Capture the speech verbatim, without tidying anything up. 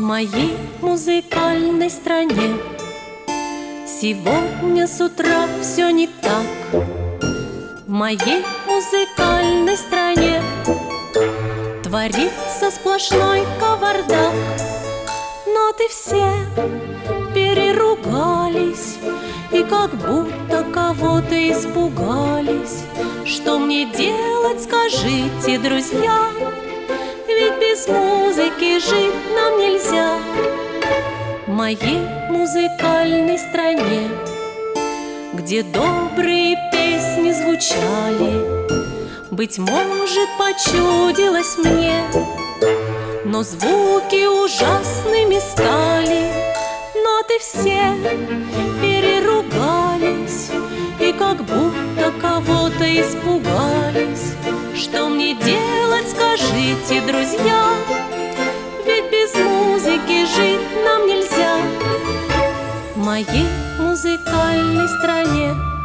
моей музыкальной стране сегодня с утра все не так. В моей музыкальной стране творится сплошной кавардак. Ноты все переругались и как будто кого-то испугались. Что мне делать, скажите, друзья? Ведь без музыки жить нам нельзя. В моей музыкальной стране, где добрые песни звучали, быть может, почудилось мне, но звуки ужасными стали. Ноты все переругались и как будто кого-то испугались. Что мне делать, скажите, друзья? Ведь без музыки жить нам нельзя. В моей музыкальной стране